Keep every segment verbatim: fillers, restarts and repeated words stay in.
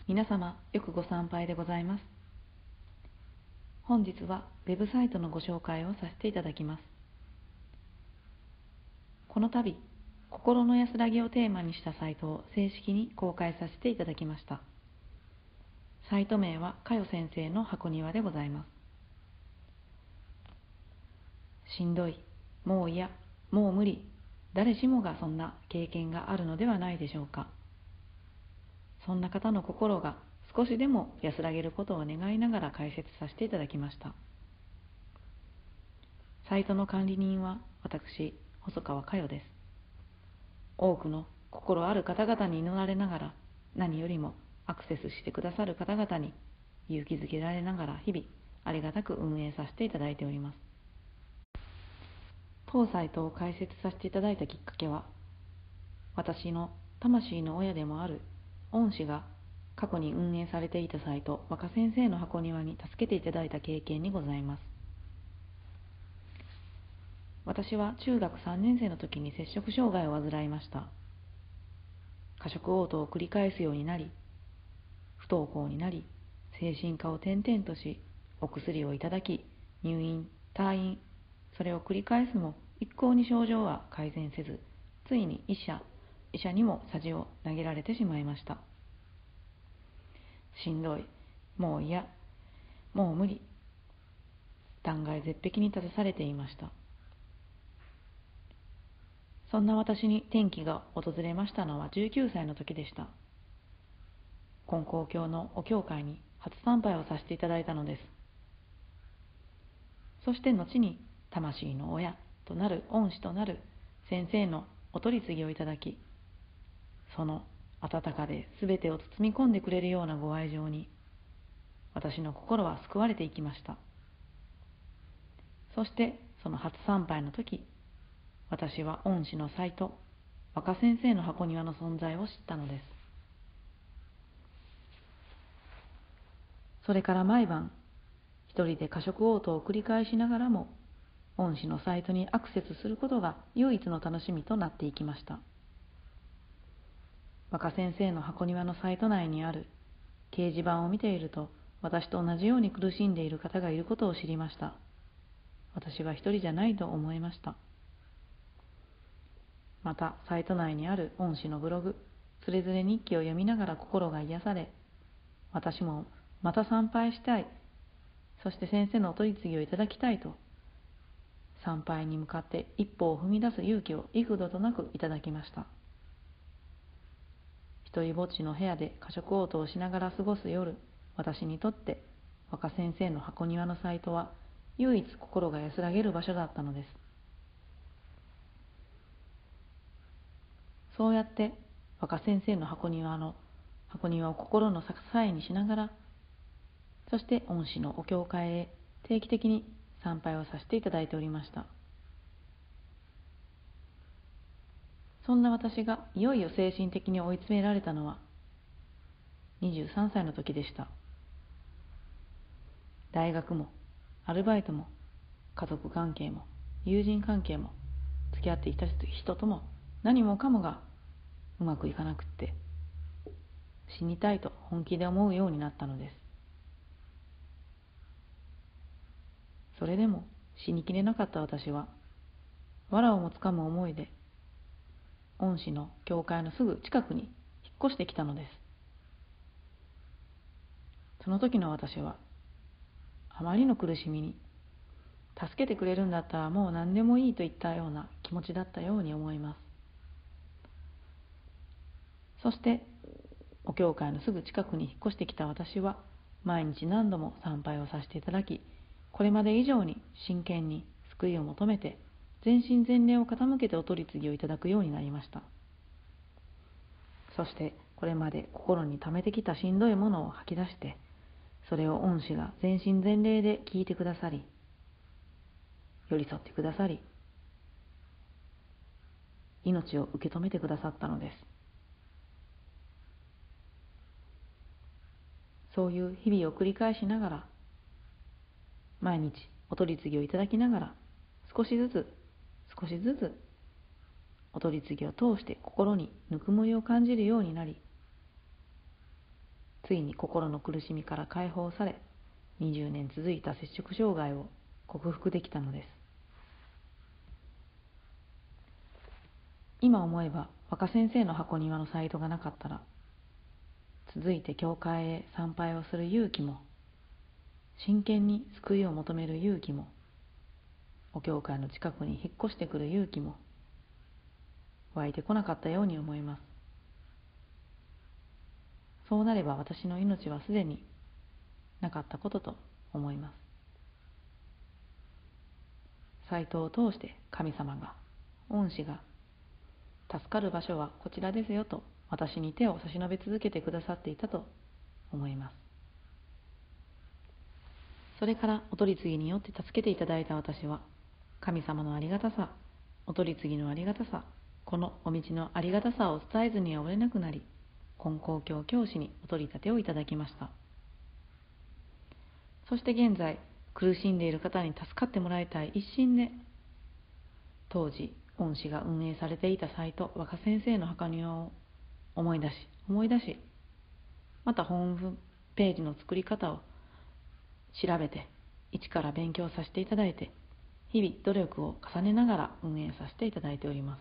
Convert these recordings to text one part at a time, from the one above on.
皆様、よくご参拝でございます。本日はウェブサイトのご紹介をさせていただきます。この度、心の安らぎをテーマにしたサイトを正式に公開させていただきました。サイト名はかよ先生の箱庭でございます。しんどい、もう嫌、もう無理、誰しもがそんな経験があるのではないでしょうか。そんな方の心が少しでも安らげることを願いながら解説させていただきました。サイトの管理人は私、細川佳代です。多くの心ある方々に祈られながら、何よりもアクセスしてくださる方々に勇気づけられながら日々ありがたく運営させていただいております。当サイトを開設させていただいたきっかけは、私の魂の親でもある恩師が過去に運営されていたサイト若先生の箱庭に助けていただいた経験にございます。私は中学さんねん生の時に摂食障害を患いました。過食嘔吐を繰り返すようになり、不登校になり、精神科を転々とし、お薬をいただき、入院、退院、それを繰り返すも一向に症状は改善せず、ついに医者、医者にもさじを投げられてしまいました。しんどい、もう嫌、もう無理、断崖絶壁に立たされていました。そんな私に転機が訪れましたのはじゅうきゅうさいの時でした。金光教のお教会に初参拝をさせていただいたのです。そして後に魂の親となる恩師となる先生のお取り次ぎをいただき、その温かで全てを包み込んでくれるようなご愛情に、私の心は救われていきました。そしてその初参拝の時、私は恩師のサイト、若先生の箱庭の存在を知ったのです。それから毎晩、一人で過食嘔吐を繰り返しながらも、恩師のサイトにアクセスすることが唯一の楽しみとなっていきました。若先生の箱庭のサイト内にある掲示板を見ていると、私と同じように苦しんでいる方がいることを知りました。私は一人じゃないと思いました。また、サイト内にある恩師のブログ、つれづれ日記を読みながら心が癒され、私もまた参拝したい、そして先生のお取り次ぎをいただきたいと、参拝に向かって一歩を踏み出す勇気を幾度となくいただきました。一人ぼっちの部屋で過食嘔吐をしながら過ごす夜、私にとって若先生の箱庭のサイトは唯一心が安らげる場所だったのです。そうやって若先生の箱庭の箱庭を心の支えにしながら、そして恩師のお教会へ定期的に参拝をさせていただいておりました。そんな私がいよいよ精神的に追い詰められたのはにじゅうさんさいの時でした。大学もアルバイトも家族関係も友人関係も付き合っていた人とも何もかもがうまくいかなくって、死にたいと本気で思うようになったのです。それでも死にきれなかった私は、藁をもつかむ思いで恩師の教会のすぐ近くに引っ越してきたのです。その時の私はあまりの苦しみに、助けてくれるんだったらもう何でもいいといったような気持ちだったように思います。そしてお教会のすぐ近くに引っ越してきた私は、毎日何度も参拝をさせていただき、これまで以上に真剣に救いを求めて、全身全霊を傾けてお取り次ぎをいただくようになりました。そしてこれまで心に溜めてきたしんどいものを吐き出して、それを恩師が全身全霊で聞いてくださり、寄り添ってくださり、命を受け止めてくださったのです。そういう日々を繰り返しながら、毎日お取り次ぎをいただきながら、少しずつ少しずつお取り次ぎを通して心にぬくもりを感じるようになり、 ついに心の苦しみから解放され、にじゅうねん続いた摂食障害を克服できたのです。今思えば若先生の箱庭のサイトがなかったら、続いて教会へ参拝をする勇気も、真剣に救いを求める勇気も、お教会の近くに引っ越してくる勇気も湧いてこなかったように思います。そうなれば私の命はすでになかったことと思います。サイトを通して神様が、恩師が、助かる場所はこちらですよと私に手を差し伸べ続けてくださっていたと思います。それからお取り次ぎによって助けていただいた私は、神様のありがたさ、お取り次ぎのありがたさ、このお道のありがたさを伝えずにはおれなくなり、金光教教師にお取り立てをいただきました。そして現在、苦しんでいる方に助かってもらいたい一心で、当時恩師が運営されていたサイト若先生の墓庭を思い出し思い出し、またホームページの作り方を調べて一から勉強させていただいて、日々努力を重ねながら運営させていただいております。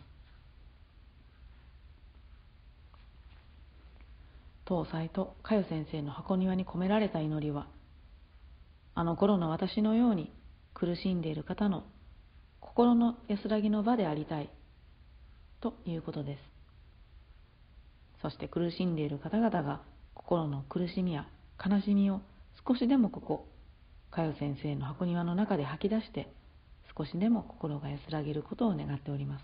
当サイトかよ先生の箱庭に込められた祈りは、あの頃の私のように苦しんでいる方の心の安らぎの場でありたいということです。そして苦しんでいる方々が心の苦しみや悲しみを少しでもここかよ先生の箱庭の中で吐き出して、少しでも心が安らげることを願っております。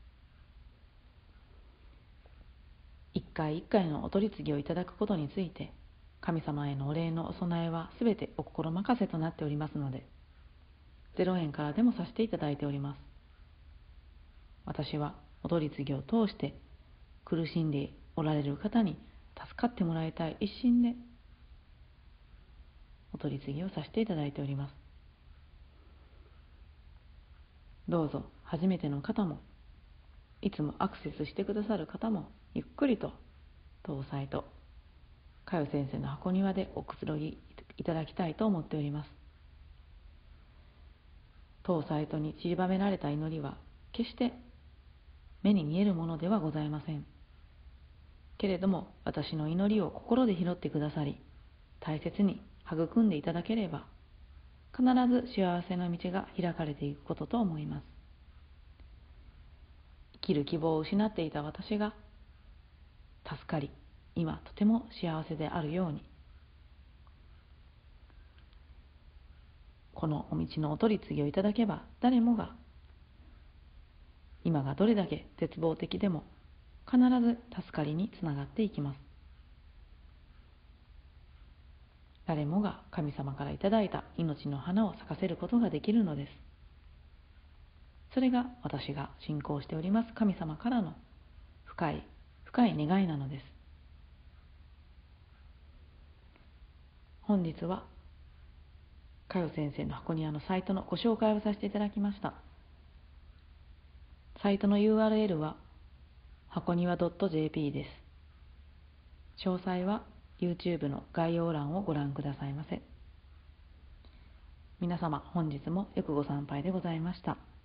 一回一回のお取り次ぎをいただくことについて、神様へのお礼のお供えはすべてお心任せとなっておりますので、ゼロえんからでもさせていただいております。私はお取り次ぎを通して苦しんでおられる方に助かってもらいたい一心でお取り次ぎをさせていただいております。どうぞ初めての方も、いつもアクセスしてくださる方も、ゆっくりと当サイトかよ先生の箱庭でおくつろぎいただきたいと思っております。当サイトに散りばめられた祈りは決して目に見えるものではございませんけれども、私の祈りを心で拾ってくださり、大切に育んでいただければ、必ず幸せな道が開かれていくことと思います。生きる希望を失っていた私が助かり、今とても幸せであるように、このお道のお取り次ぎをいただけば、誰もが今がどれだけ絶望的でも必ず助かりにつながっていきます。誰もが神様からいただいた命の花を咲かせることができるのです。それが私が信仰しております神様からの深い深い願いなのです。本日はかよ先生の箱庭のサイトのご紹介をさせていただきました。サイトの ユーアールエル は箱庭 .jp です。詳細は YouTube の概要欄をご覧くださいませ。皆様本日もよくご参拝でございました。